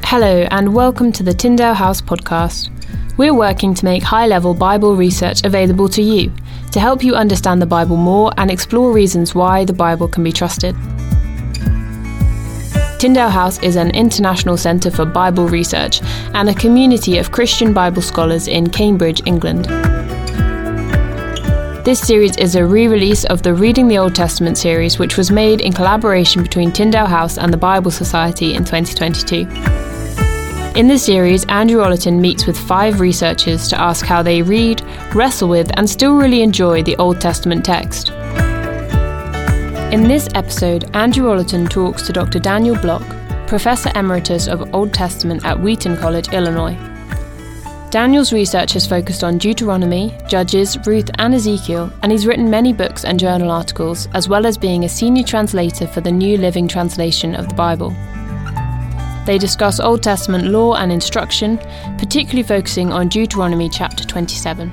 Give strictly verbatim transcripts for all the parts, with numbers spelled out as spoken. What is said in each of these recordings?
Hello and welcome to the Tyndale House podcast. We're working to make high-level Bible research available to you, to help you understand the Bible more and explore reasons why the Bible can be trusted. Tyndale House is an international centre for Bible research and a community of Christian Bible scholars in Cambridge, England. This series is a re-release of the Reading the Old Testament series, which was made in collaboration between Tyndale House and the Bible Society in twenty twenty-two. In this series, Andrew Ollerton meets with five researchers to ask how they read, wrestle with, and still really enjoy the Old Testament text. In this episode, Andrew Ollerton talks to Doctor Daniel Block, Professor Emeritus of Old Testament at Wheaton College, Illinois. Daniel's research has focused on Deuteronomy, Judges, Ruth, and Ezekiel, and he's written many books and journal articles, as well as being a senior translator for the New Living Translation of the Bible. They discuss Old Testament law and instruction, particularly focusing on Deuteronomy chapter twenty-seven.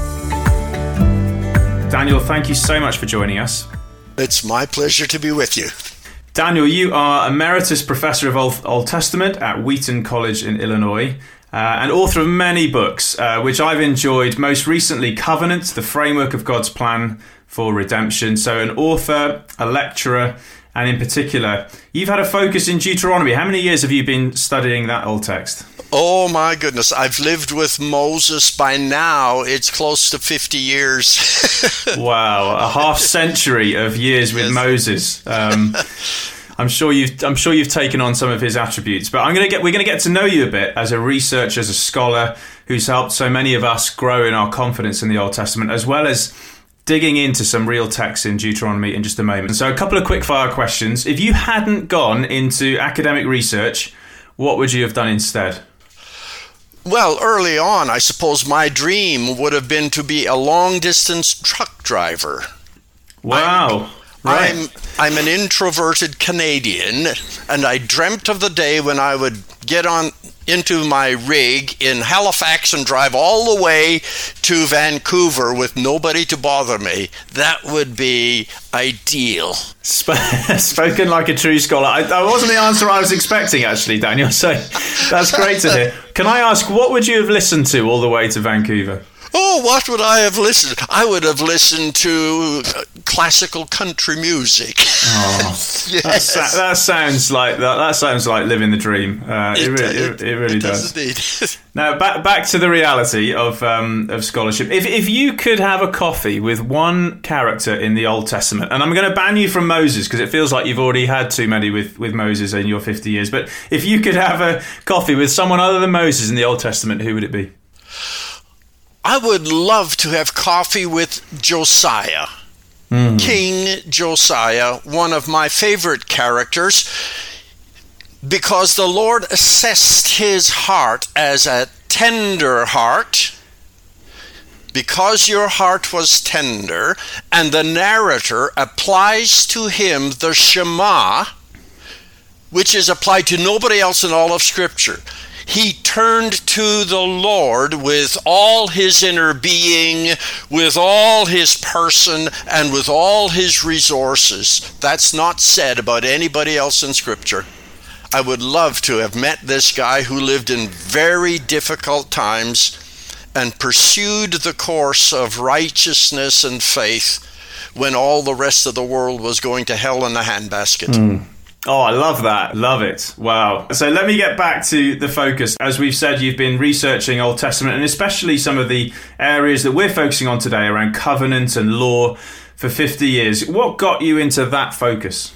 Daniel, thank you so much for joining us. It's my pleasure to be with you. Daniel, you are Emeritus Professor of Old, Old Testament at Wheaton College in Illinois, uh, and author of many books, uh, which I've enjoyed, most recently Covenant, the Framework of God's Plan for Redemption. So an author, a lecturer, and in particular, you've had a focus in Deuteronomy. How many years have you been studying that old text? Oh my goodness, I've lived with Moses. By now, it's close to fifty years. Wow, a half century of years with yes. Moses. Um, I'm sure you've I'm sure you've taken on some of his attributes. But I'm gonna get we're gonna get to know you a bit as a researcher, as a scholar who's helped so many of us grow in our confidence in the Old Testament, as well as digging into some real texts in Deuteronomy in just a moment. So a couple of quick fire questions. If you hadn't gone into academic research, what would you have done instead? Well, early on, I suppose my dream would have been to be a long-distance truck driver. Wow. I'm, right. I'm, I'm an introverted Canadian, and I dreamt of the day when I would get on into my rig in Halifax and drive all the way to Vancouver with nobody to bother me. That would be ideal. Sp- spoken like a true scholar. I, that wasn't the answer I was expecting, actually, Daniel. So that's great to hear. Can I ask, what would you have listened to all the way to Vancouver? Oh, what would I have listened? I would have listened to classical country music. Oh, yes. that, that sounds like that. That sounds like living the dream. Uh, it, it, really, it, it really it does. does indeed. Now, back back to the reality of um, of scholarship. If if you could have a coffee with one character in the Old Testament, and I'm going to ban you from Moses because it feels like you've already had too many with, with Moses in your fifty years. But if you could have a coffee with someone other than Moses in the Old Testament, who would it be? I would love to have coffee with Josiah, mm. King Josiah, one of my favorite characters, because the Lord assessed his heart as a tender heart, because your heart was tender, and the narrator applies to him the Shema, which is applied to nobody else in all of Scripture. He turned to the Lord with all his inner being, with all his person, and with all his resources. That's not said about anybody else in Scripture. I would love to have met this guy who lived in very difficult times and pursued the course of righteousness and faith when all the rest of the world was going to hell in a handbasket. Mm. Oh, I love that. Love it. Wow. So let me get back to the focus. As we've said, you've been researching Old Testament, and especially some of the areas that we're focusing on today around covenant and law for fifty years. What got you into that focus?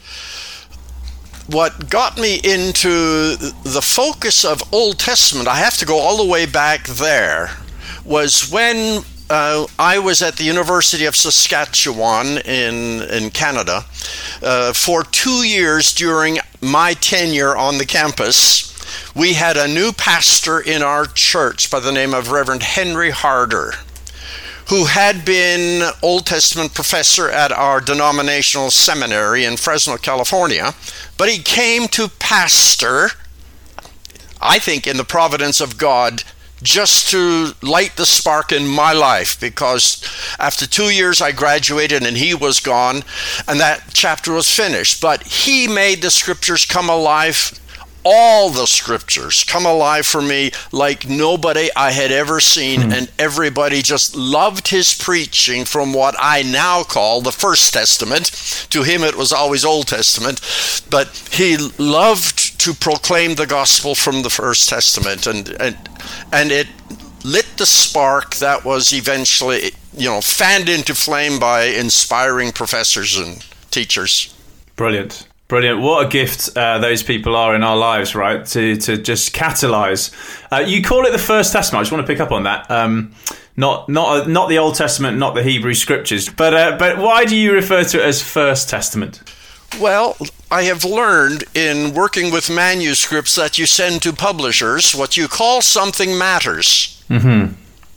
What got me into the focus of Old Testament, I have to go all the way back there, was when Uh, I was at the University of Saskatchewan in, in Canada uh, for two years during my tenure on the campus. We had a new pastor in our church by the name of Reverend Henry Harder, who had been Old Testament professor at our denominational seminary in Fresno, California, but he came to pastor, I think in the providence of God, just to light the spark in my life, because after two years I graduated and he was gone and that chapter was finished. But he made the scriptures come alive all the scriptures come alive for me like nobody I had ever seen, mm. and everybody just loved his preaching from what I now call the First Testament. To him it was always Old Testament, but he loved to proclaim the gospel from the First Testament, and and, and it lit the spark that was eventually, you know, fanned into flame by inspiring professors and teachers. Brilliant. Brilliant. What a gift uh, those people are in our lives, right? To to just catalyze. Uh, you call it the First Testament. I just want to pick up on that. Um, not not not the Old Testament, not the Hebrew Scriptures. But uh, but why do you refer to it as First Testament? Well, I have learned in working with manuscripts that you send to publishers, what you call something matters. Mm-hmm.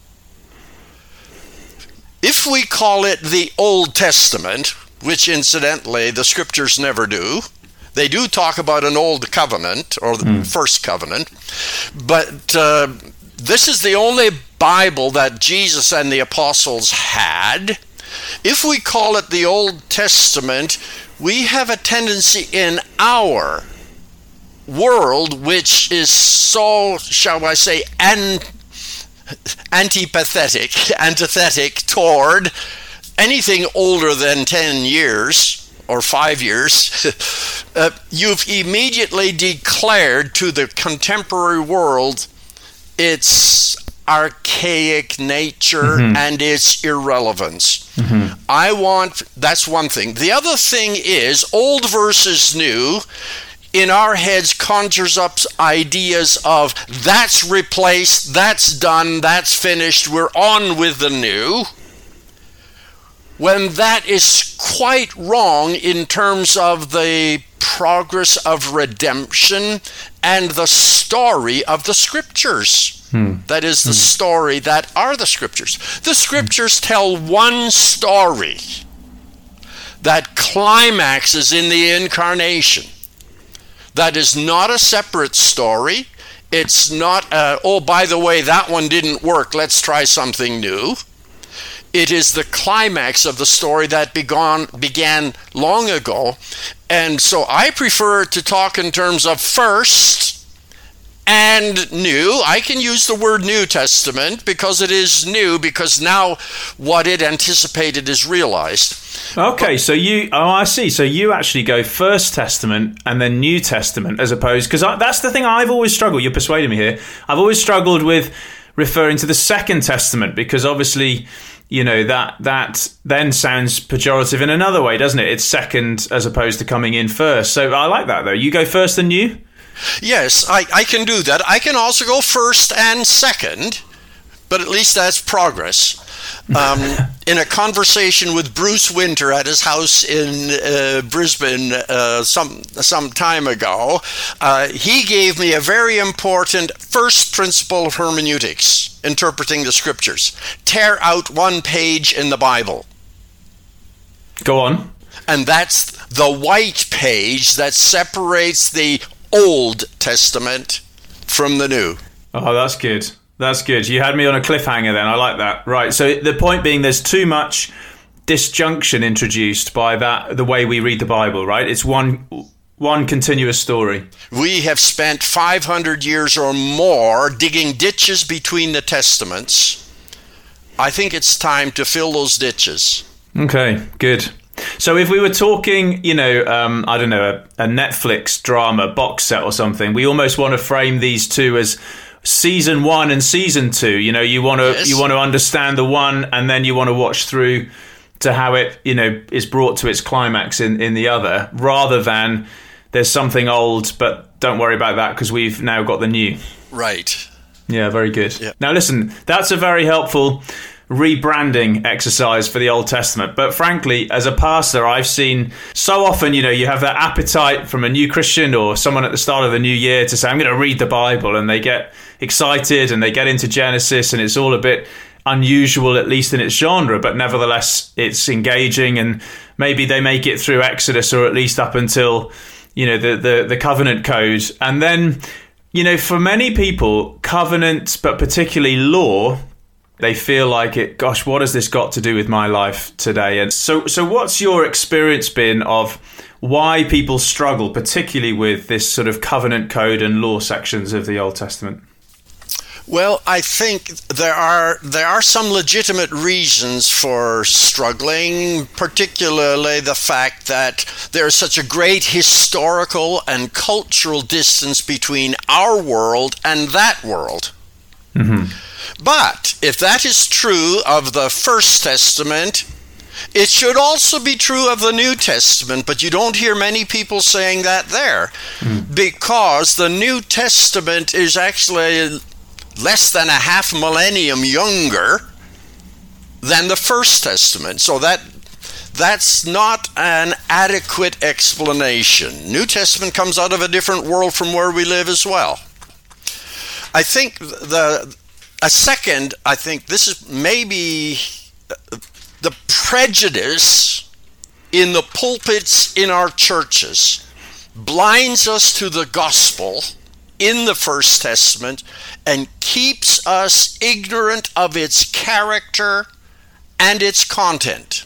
If we call it the Old Testament, which incidentally the scriptures never do. They do talk about an old covenant, or the mm. first covenant, but uh, this is the only Bible that Jesus and the apostles had. If we call it the Old Testament, we have a tendency in our world, which is so, shall I say, an- antipathetic, antithetic toward anything older than ten years or five years, uh, you've immediately declared to the contemporary world its archaic nature mm-hmm. and its irrelevance. Mm-hmm. I want, that's one thing. The other thing is, old versus new, in our heads conjures up ideas of that's replaced, that's done, that's finished, we're on with the new. When that is quite wrong in terms of the progress of redemption and the story of the scriptures. Hmm. That is the hmm. story that are the scriptures. The scriptures tell one story that climaxes in the incarnation. That is not a separate story. It's not, a, oh, by the way, that one didn't work, let's try something new. It is the climax of the story that began, began long ago. And so I prefer to talk in terms of first and new. I can use the word New Testament because it is new, because now what it anticipated is realized. Okay, but, so you, oh, I see. So you actually go First Testament and then New Testament as opposed, because that's the thing I've always struggled, you're persuading me here, I've always struggled with referring to the Second Testament, because obviously, you know, that that then sounds pejorative in another way, doesn't it? It's second as opposed to coming in first. So I like that, though. You go first and new? Yes, I, I can do that. I can also go first and second, but at least that's progress. Um, in a conversation with Bruce Winter at his house in uh, Brisbane uh, some some time ago, uh, he gave me a very important first principle of hermeneutics, interpreting the scriptures. Tear out one page in the Bible. Go on. And that's the white page that separates the Old Testament from the New. Oh, that's good. That's good. You had me on a cliffhanger then. I like that. Right. So the point being, there's too much disjunction introduced by that, the way we read the Bible, right? It's one one continuous story. We have spent five hundred years or more digging ditches between the testaments. I think it's time to fill those ditches. Okay, good. So if we were talking, you know, um, I don't know, a, a Netflix drama box set or something, we almost want to frame these two as season one and season two. You know, you want to yes. you want to understand the one, and then you want to watch through to how it, you know, is brought to its climax in, in the other, rather than there's something old, but don't worry about that because we've now got the new. Right. Yeah, very good. Yeah. Now listen, that's a very helpful rebranding exercise for the Old Testament. But frankly, as a pastor, I've seen so often, you know, you have that appetite from a new Christian or someone at the start of the new year to say, I'm going to read the Bible, and they get excited and they get into Genesis, and it's all a bit unusual, at least in its genre, but nevertheless it's engaging, and maybe they make it through Exodus, or at least up until, you know, the the, the covenant code. And then, you know, for many people, covenant, but particularly law, They feel like it, gosh, what has this got to do with my life today? And so, so what's your experience been of why people struggle, particularly with this sort of covenant code and law sections of the Old Testament? Well, I think there are there are some legitimate reasons for struggling, particularly the fact that there is such a great historical and cultural distance between our world and that world. Mm-hmm. But if that is true of the First Testament, it should also be true of the New Testament, but you don't hear many people saying that there, mm. because the New Testament is actually less than a half millennium younger than the First Testament. So that that's not an adequate explanation. New Testament comes out of a different world from where we live as well. I think the a second, I think this is maybe the prejudice in the pulpits in our churches blinds us to the gospel in the First Testament and keeps us ignorant of its character and its content.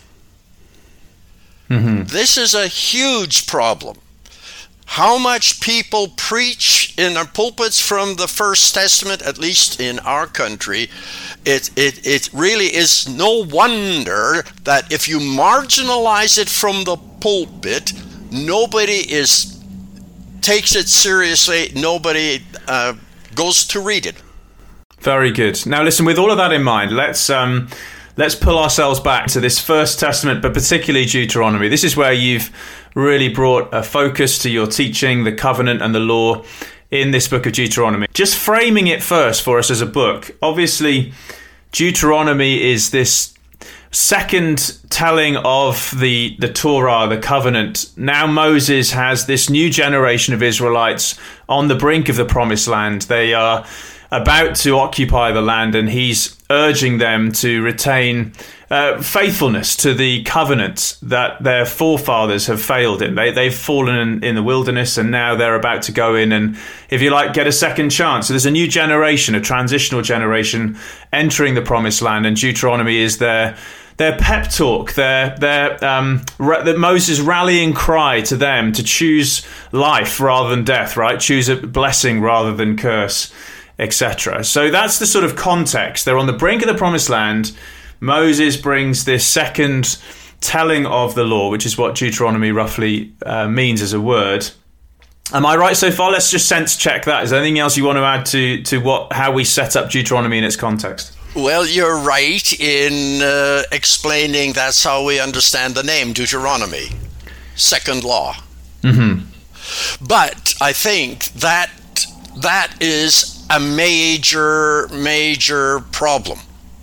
Mm-hmm. This is a huge problem. How much people preach in their pulpits from the First Testament, at least in our country, it, it, it really is no wonder that if you marginalize it from the pulpit, nobody is takes it seriously, nobody uh, goes to read it. Very good. Now listen, with all of that in mind, let's um, let's pull ourselves back to this First Testament, but particularly Deuteronomy. This is where you've really brought a focus to your teaching, the covenant and the law in this book of Deuteronomy. Just framing it first for us as a book. Obviously, Deuteronomy is this second telling of the, the Torah, the covenant. Now Moses has this new generation of Israelites on the brink of the promised land. They are about to occupy the land, and he's urging them to retain uh, faithfulness to the covenant that their forefathers have failed in. They, they've fallen in, in the wilderness, and now they're about to go in and, if you like, get a second chance. So there's a new generation, a transitional generation entering the promised land, and Deuteronomy is their their pep talk, their their um, ra- the Moses' rallying cry to them to choose life rather than death, right? Choose a blessing rather than curse, et cetera. So that's the sort of context. They're on the brink of the promised land. Moses brings this second telling of the law, which is what Deuteronomy roughly uh, means as a word. Am I right so far? Let's just sense check that. Is there anything else you want to add to to what how we set up Deuteronomy in its context? Well, you're right in uh, explaining that's how we understand the name Deuteronomy, second law. Mm-hmm. But I think that that is a major, major problem.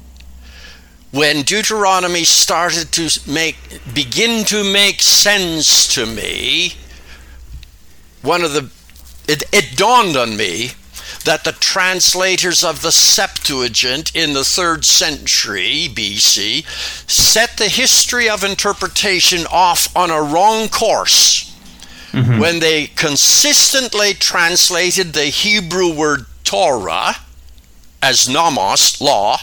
When Deuteronomy started to make begin to make sense to me, one of the it, it dawned on me that the translators of the Septuagint in the third century B C set the history of interpretation off on a wrong course mm-hmm. when they consistently translated the Hebrew word Torah as nomos, law,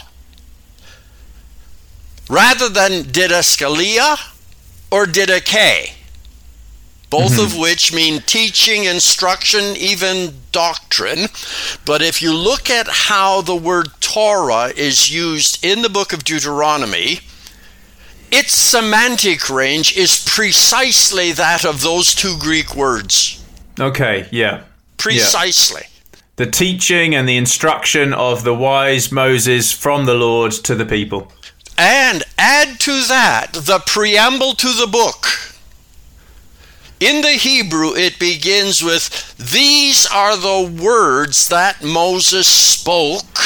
rather than didaskalia or didache, both mm-hmm. of which mean teaching, instruction, even doctrine. But if you look at how the word Torah is used in the book of Deuteronomy, its semantic range is precisely that of those two Greek words. Okay, yeah. Precisely. Yeah. The teaching and the instruction of the wise Moses from the Lord to the people. And add to that the preamble to the book. In the Hebrew, it begins with, "These are the words that Moses spoke."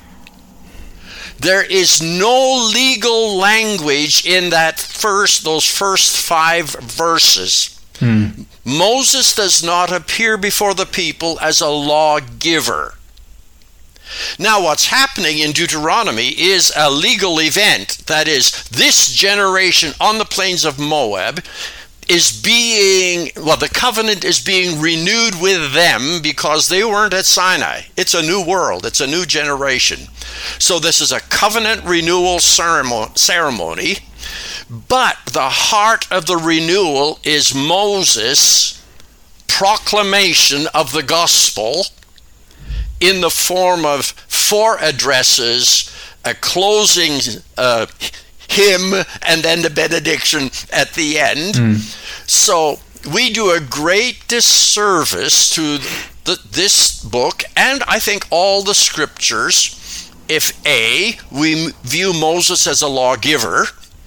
There is no legal language in that first, those first five verses. Hmm. Moses does not appear before the people as a lawgiver. Now, what's happening in Deuteronomy is a legal event. That is, this generation on the plains of Moab is being, well, the covenant is being renewed with them because they weren't at Sinai. It's a new world. It's a new generation. So this is a covenant renewal ceremony, but the heart of the renewal is Moses' proclamation of the gospel in the form of four addresses, a closing uh, hymn, and then the benediction at the end. Mm. So we do a great disservice to the, this book, and I think all the scriptures, if A, we view Moses as a lawgiver.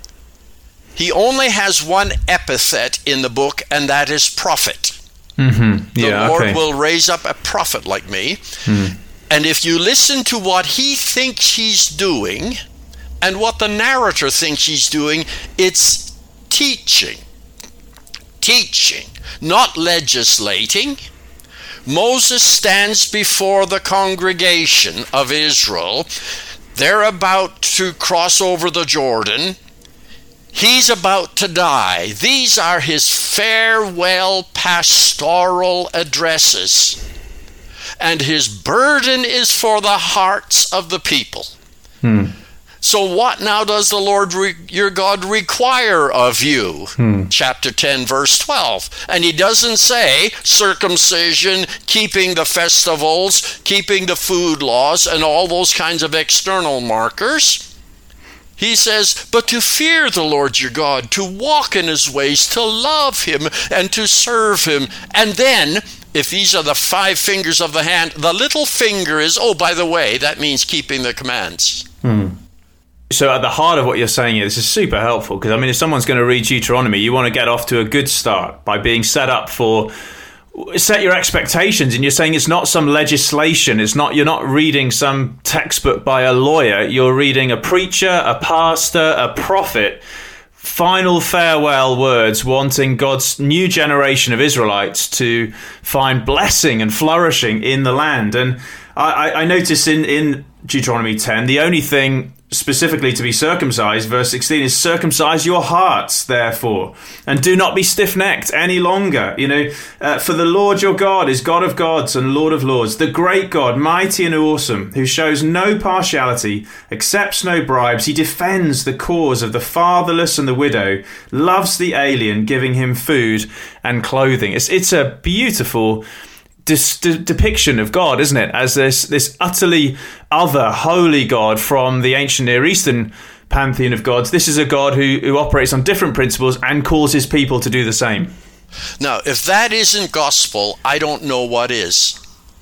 He only has one epithet in the book, and that is prophet. Mm-hmm. Yeah, the Lord okay. will raise up a prophet like me. Mm. And if you listen to what he thinks he's doing and what the narrator thinks he's doing, it's teaching. Teaching, not legislating. Moses stands before the congregation of Israel. They're about to cross over the Jordan. He's about to die. These are his farewell pastoral addresses. And his burden is for the hearts of the people. Hmm. So what now does the Lord re- your God require of you? Hmm. Chapter ten, verse twelve. And he doesn't say circumcision, keeping the festivals, keeping the food laws, and all those kinds of external markers. He says, but to fear the Lord your God, to walk in his ways, to love him, and to serve him. And then, if these are the five fingers of the hand, the little finger is, oh, by the way, that means keeping the commands. Hmm. So at the heart of what you're saying here, this is super helpful, because, I mean, if someone's going to read Deuteronomy, you want to get off to a good start by being set up for... set your expectations, and you're saying it's not some legislation. It's not, you're not reading some textbook by a lawyer. You're reading a preacher, a pastor, a prophet, final farewell words, wanting God's new generation of Israelites to find blessing and flourishing in the land. And I, I notice in, in Deuteronomy ten, the only thing specifically to be circumcised, verse sixteen, is circumcise your hearts, therefore, and do not be stiff-necked any longer. You know, uh, for the Lord your God is God of gods and Lord of lords, the great God, mighty and awesome, who shows no partiality, accepts no bribes. He defends the cause of the fatherless and the widow, loves the alien, giving him food and clothing. It's it's a beautiful Dis- de- depiction of God, isn't it, as this this utterly other holy God from the ancient Near Eastern pantheon of gods. This is a God who, who operates on different principles and calls his people to do the same. Now, if that isn't gospel, I don't know what is.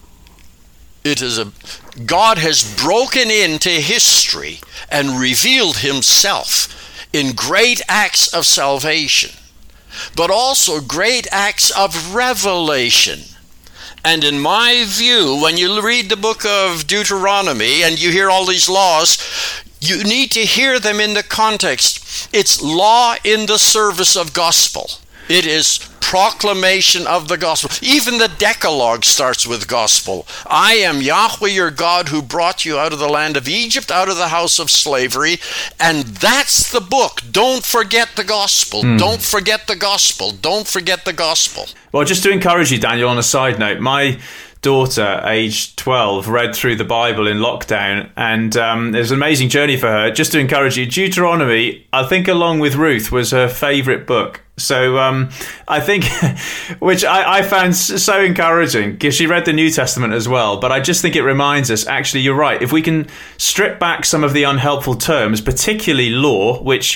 It is a God has broken into history and revealed himself in great acts of salvation, but also great acts of revelation. And in my view, when you read the book of Deuteronomy and you hear all these laws, you need to hear them in the context. It's law in the service of gospel. It is proclamation of the gospel. Even the Decalogue starts with gospel. I am Yahweh your God who brought you out of the land of Egypt, out of the house of slavery. And that's the book. Don't forget the gospel. Mm. Don't forget the gospel. Don't forget the gospel. Well, just to encourage you, Daniel, on a side note, my daughter, aged twelve, read through the Bible in lockdown, and um, it was an amazing journey for her. Just to encourage you, Deuteronomy, I think along with Ruth, was her favourite book. So um, I think, which I, I found so encouraging, because she read the New Testament as well, but I just think it reminds us, actually, you're right, if we can strip back some of the unhelpful terms, particularly law, which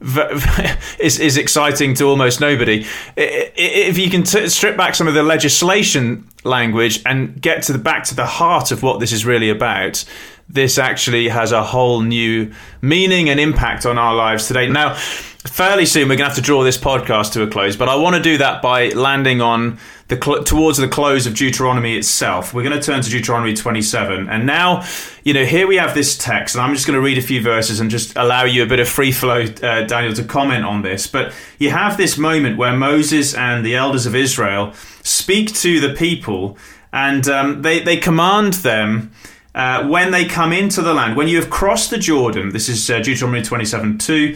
is is exciting to almost nobody. If you can t- strip back some of the legislation language and get to the back to the heart of what this is really about, this actually has a whole new meaning and impact on our lives today. Now, fairly soon we're going to have to draw this podcast to a close, but I want to do that by landing on the cl- towards the close of Deuteronomy itself. We're going to turn to Deuteronomy twenty-seven, and now, you know, here we have this text, and I'm just going to read a few verses and just allow you a bit of free flow, uh, Daniel, to comment on this. But you have this moment where Moses and the elders of Israel speak to the people, and um, they they command them, Uh, when they come into the land, when you have crossed the Jordan, this is uh, Deuteronomy twenty-seven two,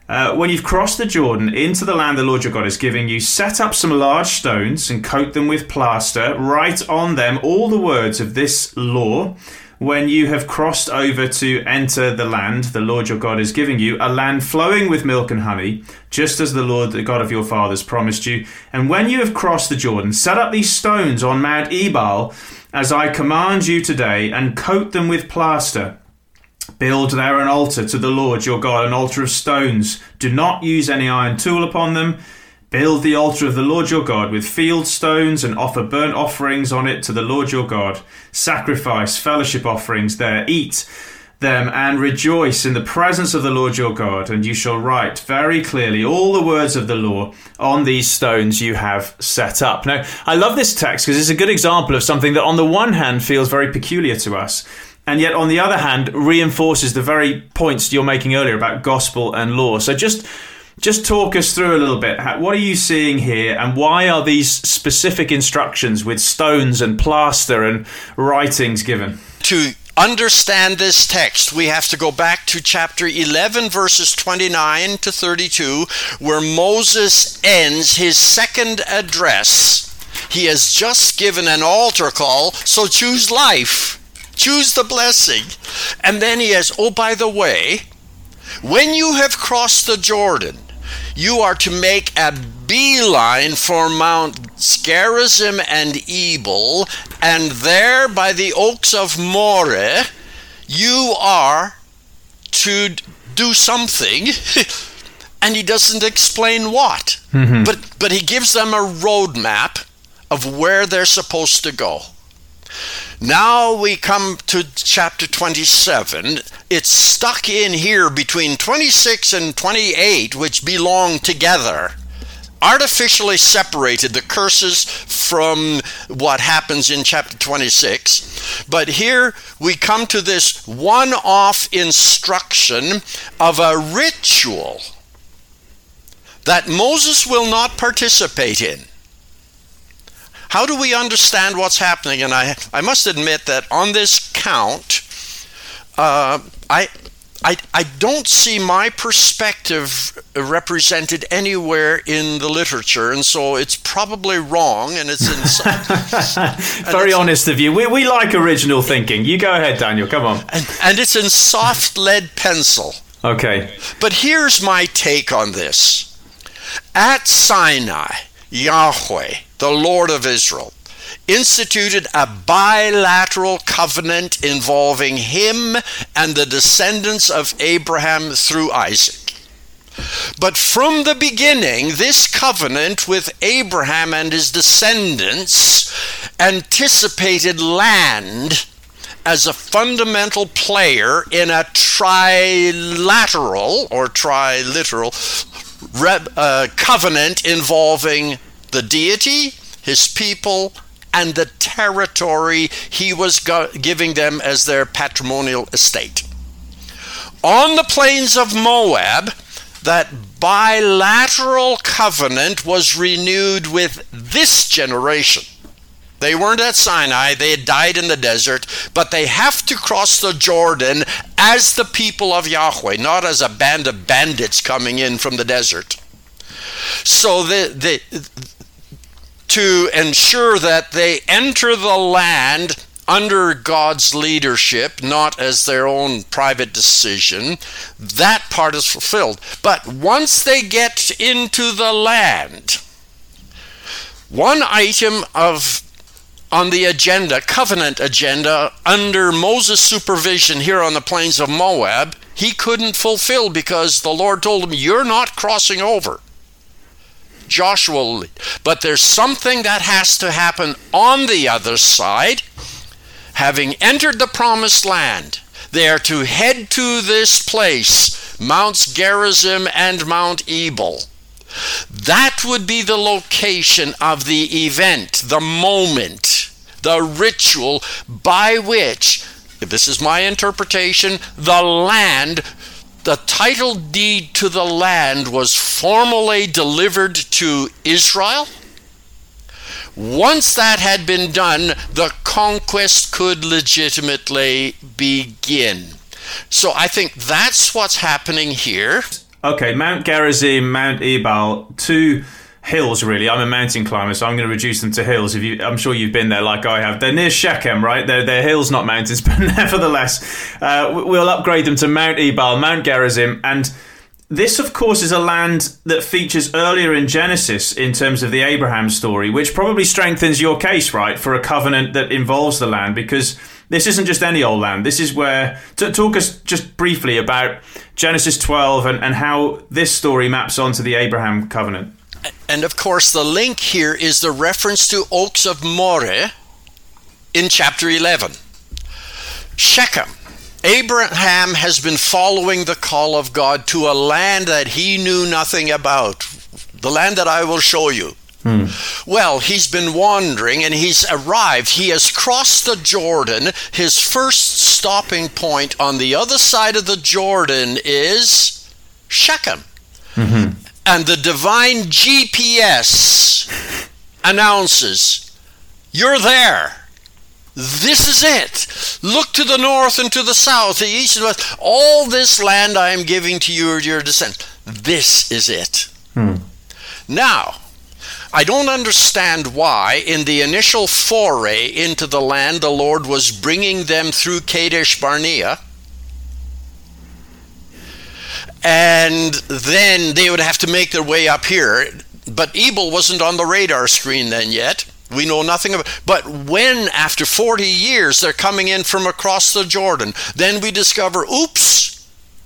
Uh, when you've crossed the Jordan into the land the Lord your God is giving you, set up some large stones and coat them with plaster. Write on them all the words of this law. When you have crossed over to enter the land the Lord your God is giving you, a land flowing with milk and honey, just as the Lord, the God of your fathers, promised you. And when you have crossed the Jordan, set up these stones on Mount Ebal, as I command you today, and coat them with plaster. Build there an altar to the Lord your God, an altar of stones. Do not use any iron tool upon them. Build the altar of the Lord your God with field stones and offer burnt offerings on it to the Lord your God. Sacrifice fellowship offerings there. Eat them and rejoice in the presence of the Lord your God. And you shall write very clearly all the words of the law on these stones you have set up. Now, I love this text because it's a good example of something that on the one hand feels very peculiar to us, and yet on the other hand reinforces the very points you're making earlier about gospel and law. So just Just talk us through a little bit. What are you seeing here, and why are these specific instructions with stones and plaster and writings given? To understand this text, we have to go back to chapter eleven, verses twenty-nine to thirty-two, where Moses ends his second address. He has just given an altar call, so choose life, choose the blessing. And then he has, oh, by the way, when you have crossed the Jordan, you are to make a beeline for Mount Gerizim and Ebal, and there by the oaks of Moreh, you are to do something, and he doesn't explain what. Mm-hmm. But, but he gives them a roadmap of where they're supposed to go. Now we come to chapter twenty-seven. It's stuck in here between twenty-six and twenty-eight, which belong together. Artificially separated, the curses from what happens in chapter twenty-six. But here we come to this one-off instruction of a ritual that Moses will not participate in. How do we understand what's happening? And I, I must admit that on this count, uh, I, I, I don't see my perspective represented anywhere in the literature, and so it's probably wrong. And it's in, very and honest of you. We we like original thinking. You go ahead, Daniel. Come on. And, and it's in soft lead pencil. Okay. But here's my take on this. At Sinai, Yahweh, the Lord of Israel, instituted a bilateral covenant involving him and the descendants of Abraham through Isaac. But from the beginning, this covenant with Abraham and his descendants anticipated land as a fundamental player in a trilateral or triliteral uh, covenant involving the deity, his people, and the territory he was go- giving them as their patrimonial estate. On the plains of Moab, that bilateral covenant was renewed with this generation. They weren't at Sinai, they had died in the desert, but they have to cross the Jordan as the people of Yahweh, not as a band of bandits coming in from the desert. So the, the to ensure that they enter the land under God's leadership, not as their own private decision, that part is fulfilled. But once they get into the land, one item of on the agenda, covenant agenda, under Moses' supervision here on the plains of Moab, he couldn't fulfill because the Lord told him, you're not crossing over. Joshua will lead. But there's something that has to happen on the other side. Having entered the promised land, they are to head to this place, Mounts Gerizim and Mount Ebal. That would be the location of the event, the moment, the ritual by which, this is my interpretation, the land, the title deed to the land was formally delivered to Israel. Once that had been done, the conquest could legitimately begin. So I think that's what's happening here. Okay, Mount Gerizim, Mount Ebal, two hills really. I'm a mountain climber, so I'm going to reduce them to hills. If you, I'm sure you've been there like I have. They're near Shechem, right? They're, they're hills, not mountains, but nevertheless, uh, we'll upgrade them to Mount Ebal, Mount Gerizim, and this, of course, is a land that features earlier in Genesis in terms of the Abraham story, which probably strengthens your case, right, for a covenant that involves the land, because this isn't just any old land. This is where... To talk us just briefly about Genesis twelve and, and how this story maps onto the Abraham covenant. And, of course, the link here is the reference to Oaks of Moreh in chapter eleven. Shechem. Abraham has been following the call of God to a land that he knew nothing about. The land that I will show you. Hmm. Well, he's been wandering and he's arrived. He has crossed the Jordan. His first stopping point on the other side of the Jordan is Shechem. Mm-hmm. And the divine G P S announces, you're there. This is it. Look to the north and to the south, the east and west. All this land I am giving to you or your descendants. This is it. Hmm. Now, I don't understand why in the initial foray into the land the Lord was bringing them through Kadesh Barnea, and then they would have to make their way up here. But Ebal wasn't on the radar screen then yet. We know nothing about it. But when, after forty years, they're coming in from across the Jordan, then we discover, oops,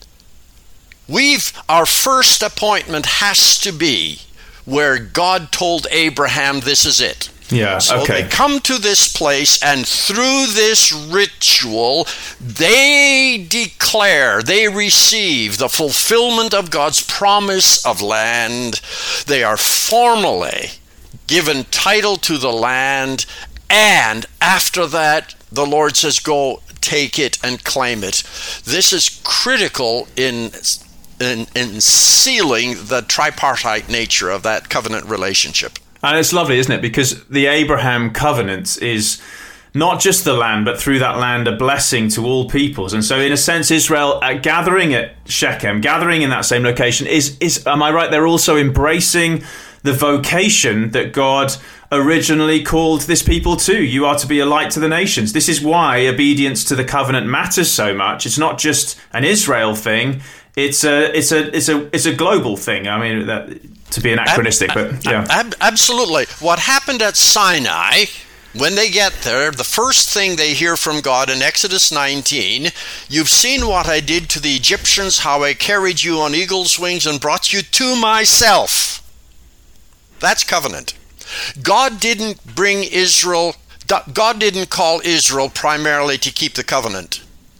we've our first appointment has to be where God told Abraham, this is it. Yeah, so okay. They come to this place, and through this ritual, they declare, they receive the fulfillment of God's promise of land. They are formally given title to the land, and after that, the Lord says, go take it and claim it. This is critical in In, in sealing the tripartite nature of that covenant relationship. And it's lovely, isn't it? Because the Abraham covenant is not just the land, but through that land a blessing to all peoples. And so in a sense, Israel uh, gathering at Shechem, gathering in that same location, is, is, am I right, they're also embracing the vocation that God originally called this people to. You are to be a light to the nations. This is why obedience to the covenant matters so much. It's not just an Israel thing. It's a, it's a, it's a, it's a global thing. I mean, that, to be anachronistic, ab- but yeah, ab- absolutely. What happened at Sinai, when they get there, the first thing they hear from God in Exodus nineteen, you've seen what I did to the Egyptians, how I carried you on eagle's wings and brought you to myself. That's covenant. God didn't bring Israel. God didn't call Israel primarily to keep the covenant.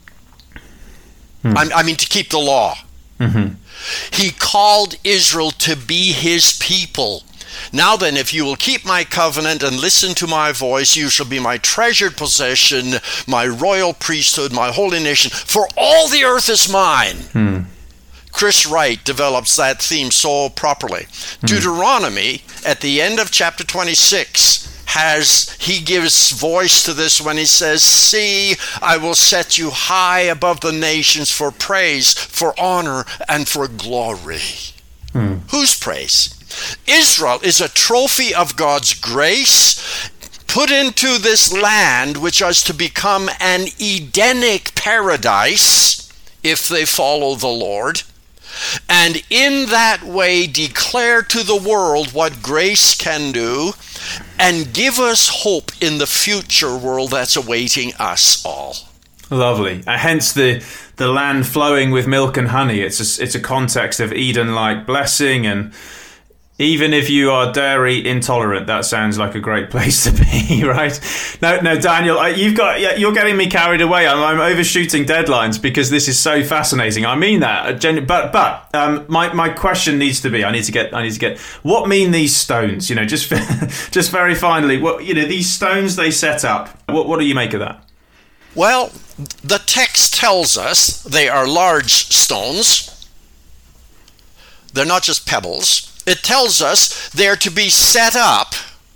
Hmm. I, I mean, to keep the law. Mm-hmm. He called Israel to be his people. Now then, if you will keep my covenant and listen to my voice, you shall be my treasured possession, my royal priesthood, my holy nation, for all the earth is mine. Hmm. Chris Wright develops that theme so properly. Hmm. Deuteronomy, at the end of chapter twenty-six, has, he gives voice to this when he says, see, I will set you high above the nations for praise, for honor, and for glory. Hmm. Whose praise? Israel is a trophy of God's grace put into this land, which is to become an Edenic paradise if they follow the Lord, and in that way declare to the world what grace can do and give us hope in the future world that's awaiting us all. Lovely. Uh, hence the the land flowing with milk and honey. It's a, it's a context of Eden-like blessing, and even if you are dairy intolerant, that sounds like a great place to be, right? No, no, Daniel, you've got you're getting me carried away. I'm, I'm overshooting deadlines because this is so fascinating. I mean that, but but um, my my question needs to be: I need to get I need to get what mean these stones? You know, just just very finally, what you know these stones they set up. What what do you make of that? Well, the text tells us they are large stones. They're not just pebbles. It tells us they're to be set up,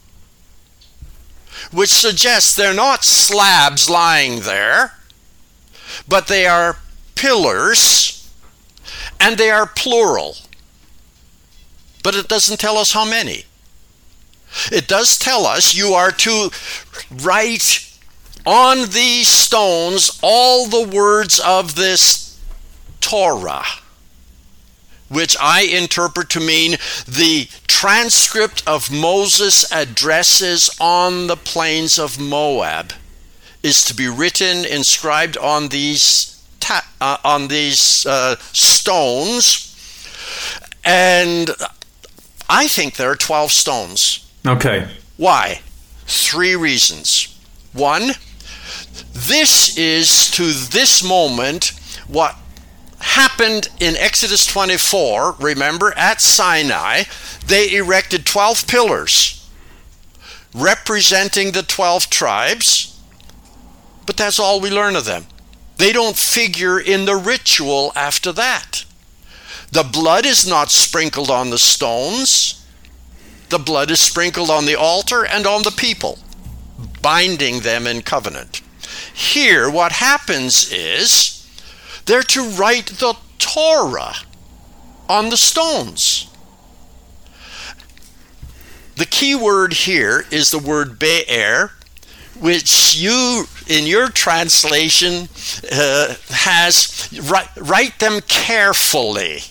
which suggests they're not slabs lying there, but they are pillars, And they are plural. But it doesn't tell us how many. It does tell us you are to write on these stones all the words of this Torah, which I interpret to mean the transcript of Moses' addresses on the plains of Moab is to be written, inscribed on these ta- uh, on these uh, stones. And I think there are twelve stones. Okay. Why? Three reasons. One, this is to this moment what happened in Exodus twenty-four. Remember, at Sinai, they erected twelve pillars representing the twelve tribes, but that's all we learn of them. They don't figure in the ritual after that. The blood is not sprinkled on the stones. The blood is sprinkled on the altar and on the people, binding them in covenant. Here, what happens is they're to write the Torah on the stones. The key word here is the word be'er, which you, in your translation, uh, has write, write them carefully.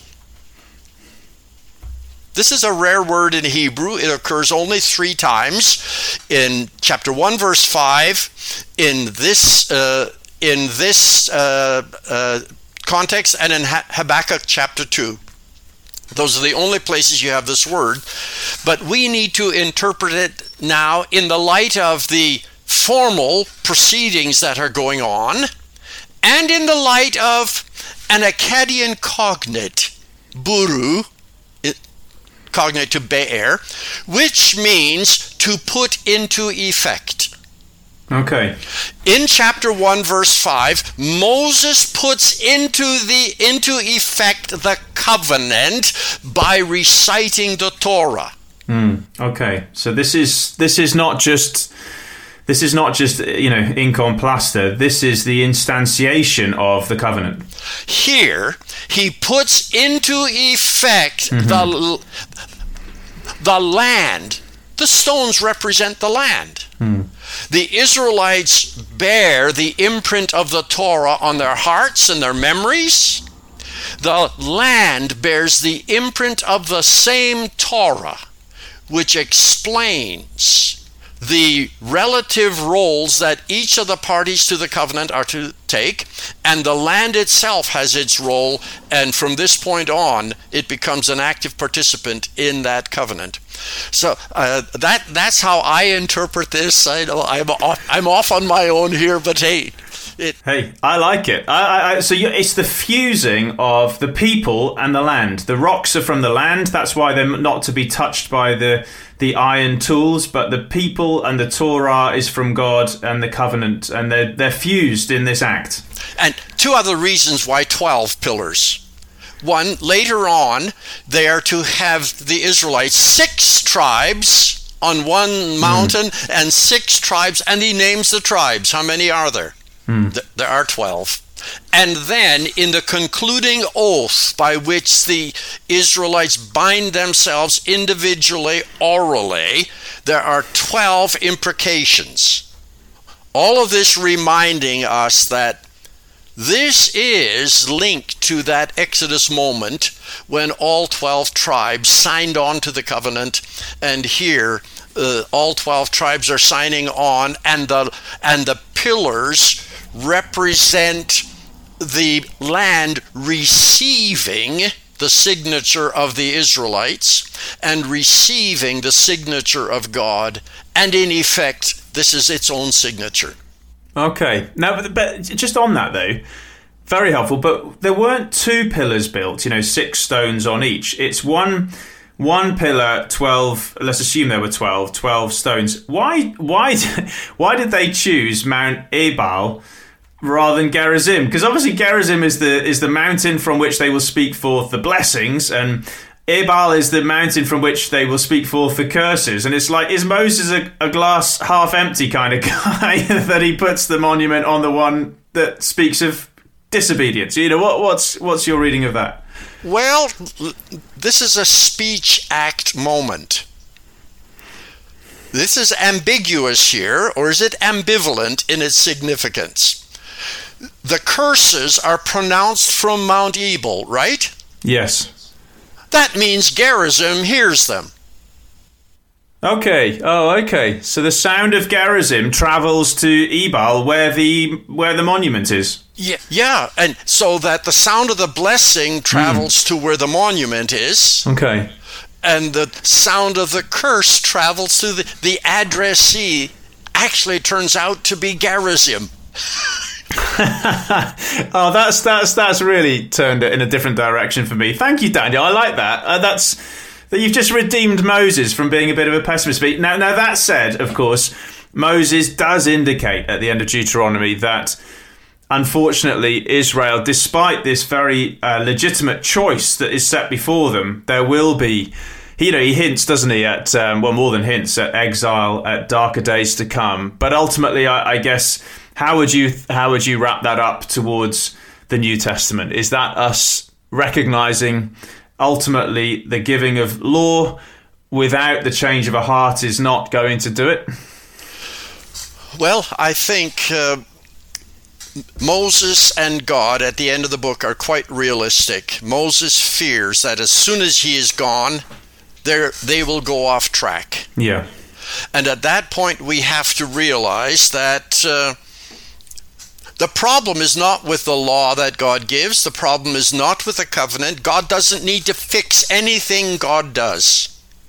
This is a rare word in Hebrew. It occurs only three times in chapter one, verse five, in this uh, in this uh, uh, context, and in Habakkuk chapter two. Those are the only places you have this word. But we need to interpret it now in the light of the formal proceedings that are going on, and in the light of an Akkadian cognate, buru, cognate to be'er, which means to put into effect. Okay. In chapter one, verse five, Moses puts into the into effect the covenant by reciting the Torah. Mm, okay. So this is this is not just this is not just you know ink on plaster. This is the instantiation of the covenant. Here, he puts into effect mm-hmm. the the land. The stones represent the land. Mm. The Israelites bear the imprint of the Torah on their hearts and their memories. The land bears the imprint of the same Torah, which explains the relative roles that each of the parties to the covenant are to take, and the land itself has its role, and from this point on, it becomes an active participant in that covenant. So uh, that that's how I interpret this. I know I'm off, I'm off on my own here, but hey. It, hey, I like it. I, I, I, so you, it's the fusing of the people and the land. The rocks are from the land. That's why they're not to be touched by the the iron tools. But the people and the Torah is from God and the covenant, and they're they're fused in this act. And two other reasons why twelve pillars. One, later on, they are to have the Israelites six tribes on one mountain mm. and six tribes, and he names the tribes. How many are there? Mm. There are twelve. And then in the concluding oath by which the Israelites bind themselves individually, orally, there are twelve imprecations. All of this reminding us that this is linked to that Exodus moment when all twelve tribes signed on to the covenant, and here uh, all twelve tribes are signing on, and the and the pillars represent the land receiving the signature of the Israelites and receiving the signature of God, and in effect, this is its own signature. Okay. Now, but just on that though, very helpful. But there weren't two pillars built, you know, six stones on each. It's one one pillar, twelve. Let's assume there were twelve, twelve stones. Why? Why? Why did they choose Mount Ebal rather than Gerizim? Because obviously Gerizim is the is the mountain from which they will speak forth the blessings, and Ebal is the mountain from which they will speak forth the curses. And it's like, is Moses a, a glass half empty kind of guy that he puts the monument on the one that speaks of disobedience? You know, what, what's what's your reading of that? Well, this is a speech act moment. This is ambiguous here, or is it ambivalent in its significance? The curses are pronounced from Mount Ebal, right? Yes. That means Gerizim hears them. Okay. Oh, okay. So the sound of Gerizim travels to Ebal, where the where the monument is. Yeah, yeah, and so that the sound of the blessing travels mm. to where the monument is. Okay. And the sound of the curse travels to the, the addressee actually turns out to be Gerizim. Oh, that's that's that's really turned it in a different direction for me. Thank you, Daniel. I like that. Uh, that's that you've just redeemed Moses from being a bit of a pessimist. Now, now that said, of course, Moses does indicate at the end of Deuteronomy that, unfortunately, Israel, despite this very uh, legitimate choice that is set before them, there will be, you know, he hints, doesn't he, at, um, well, more than hints, at exile, at darker days to come. But ultimately, I, I guess, how would you how would you wrap that up towards the New Testament? Is that us recognizing, ultimately, the giving of law without the change of a heart is not going to do it? Well, I think Uh... Moses and God at the end of the book are quite realistic. Moses fears that as soon as he is gone, they will go off track. Yeah. And at that point, we have to realize that uh, the problem is not with the law that God gives. The problem is not with the covenant. God doesn't need to fix anything God does.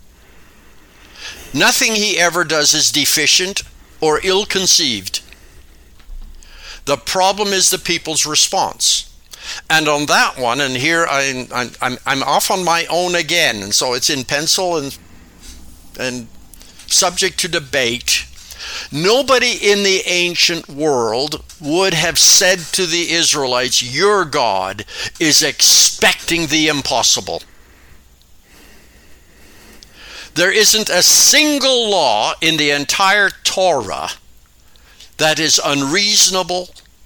Nothing he ever does is deficient or ill-conceived. The problem is the people's response. And on that one, and here I, I, I'm I'm off on my own again, and so it's in pencil and and subject to debate. Nobody in the ancient world would have said to the Israelites, your God is expecting the impossible. There isn't a single law in the entire Torah that is unreasonable,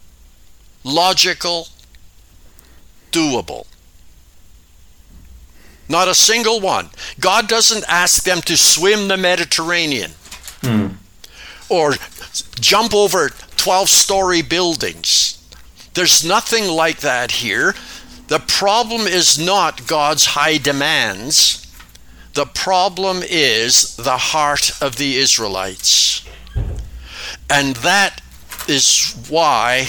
logical, doable. Not a single one. God doesn't ask them to swim the Mediterranean hmm. or jump over twelve-story buildings. There's nothing like that here. The problem is not God's high demands. The problem is the heart of the Israelites. And that is why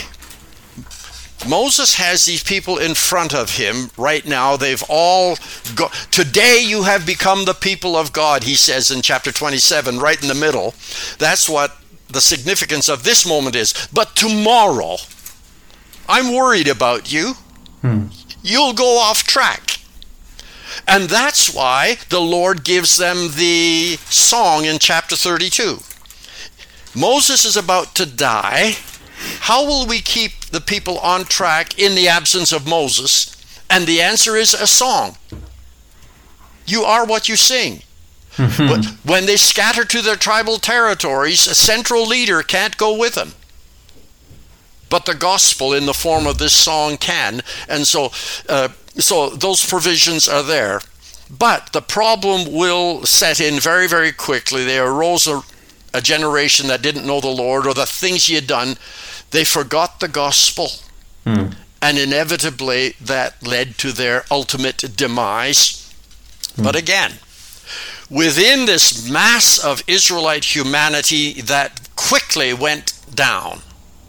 Moses has these people in front of him right now. They've all go- today you have become the people of God, he says in chapter twenty-seven, right in the middle. That's what the significance of this moment is. But tomorrow, I'm worried about you. Hmm. You'll go off track. And that's why the Lord gives them the song in chapter thirty-two. Moses is about to die. How will we keep the people on track in the absence of Moses? And the answer is a song. You are what you sing. But when they scatter to their tribal territories, a central leader can't go with them. But the gospel in the form of this song can. And so, uh, so those provisions are there. But the problem will set in very, very quickly. There arose a a generation that didn't know the Lord or the things he had done. They forgot the gospel. Hmm. And inevitably that led to their ultimate demise. Hmm. But again, within this mass of Israelite humanity that quickly went down,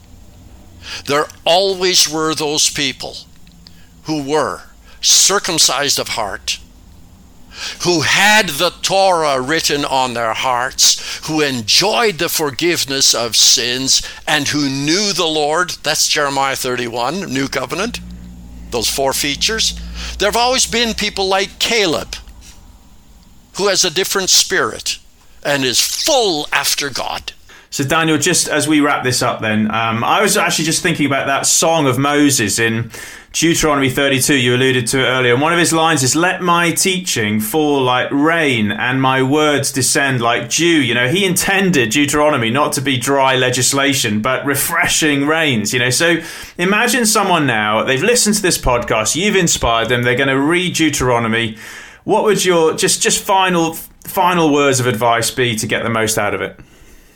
there always were those people who were circumcised of heart, who had the Torah written on their hearts, who enjoyed the forgiveness of sins, and who knew the Lord. That's Jeremiah thirty-one, New Covenant, those four features. There have always been people like Caleb, who has a different spirit and is full after God. So Daniel, just as we wrap this up then, um, I was actually just thinking about that song of Moses in Deuteronomy thirty-two. You alluded to it earlier. And one of his lines is, let my teaching fall like rain and my words descend like dew. You know, he intended Deuteronomy not to be dry legislation, but refreshing rains. You know, so imagine someone now, they've listened to this podcast, you've inspired them, they're going to read Deuteronomy. What would your just, just final, final words of advice be to get the most out of it?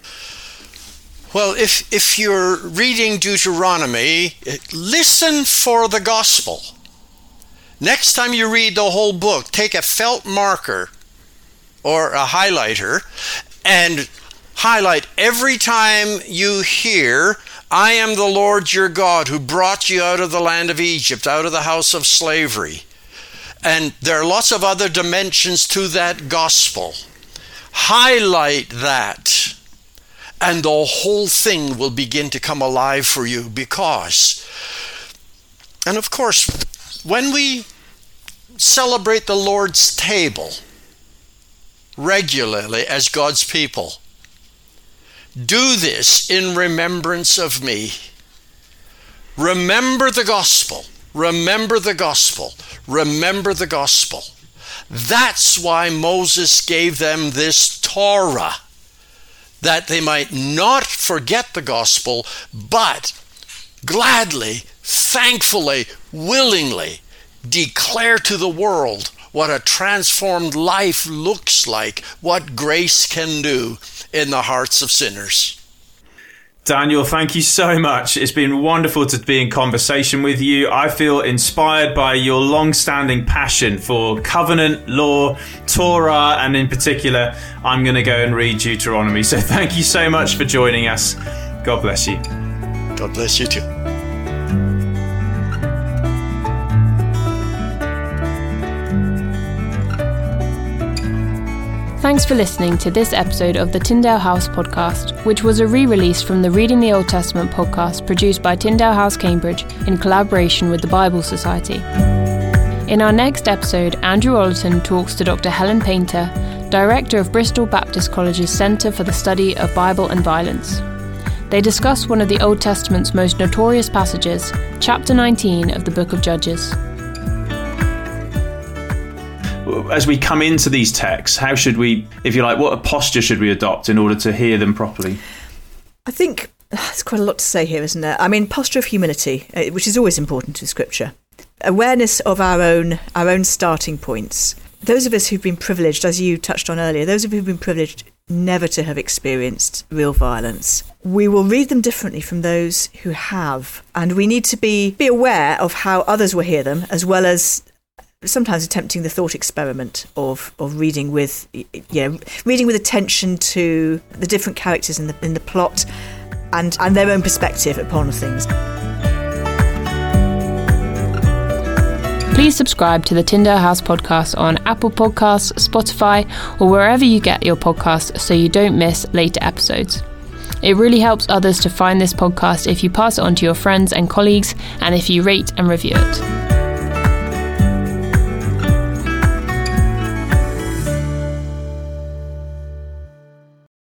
Well, if if you're reading Deuteronomy, listen for the gospel. Next time you read the whole book, take a felt marker or a highlighter and highlight every time you hear, I am the Lord your God who brought you out of the land of Egypt, out of the house of slavery. And there are lots of other dimensions to that gospel. Highlight that. And the whole thing will begin to come alive for you because, and of course, when we celebrate the Lord's table regularly as God's people, do this in remembrance of me. Remember the gospel. Remember the gospel. Remember the gospel. That's why Moses gave them this Torah, that they might not forget the gospel, but gladly, thankfully, willingly declare to the world what a transformed life looks like, what grace can do in the hearts of sinners. Daniel, thank you so much. It's been wonderful to be in conversation with you. I feel inspired by your long-standing passion for covenant, law, Torah, and in particular, I'm going to go and read Deuteronomy. So thank you so much for joining us. God bless you. God bless you too. Thanks for listening to this episode of the Tyndale House podcast, which was a re-release from the Reading the Old Testament podcast produced by Tyndale House Cambridge in collaboration with the Bible Society. In our next episode, Andrew Ollerton talks to Doctor Helen Painter, Director of Bristol Baptist College's Centre for the Study of Bible and Violence. They discuss one of the Old Testament's most notorious passages, chapter nineteen of the Book of Judges. As we come into these texts, how should we, if you like, what a posture should we adopt in order to hear them properly? I think there's quite a lot to say here, isn't there? I mean, posture of humility, which is always important to Scripture. Awareness of our own our own starting points. Those of us who've been privileged, as you touched on earlier, those of us who've been privileged never to have experienced real violence, we will read them differently from those who have. And we need to be, be aware of how others will hear them, as well as sometimes attempting the thought experiment of of reading with, you know, reading with attention to the different characters in the in the plot and and their own perspective upon things. Please subscribe to the Tyndale House podcast on Apple Podcasts, Spotify, or wherever you get your podcasts so you don't miss later episodes. It really helps others to find this podcast if you pass it on to your friends and colleagues and if you rate and review it.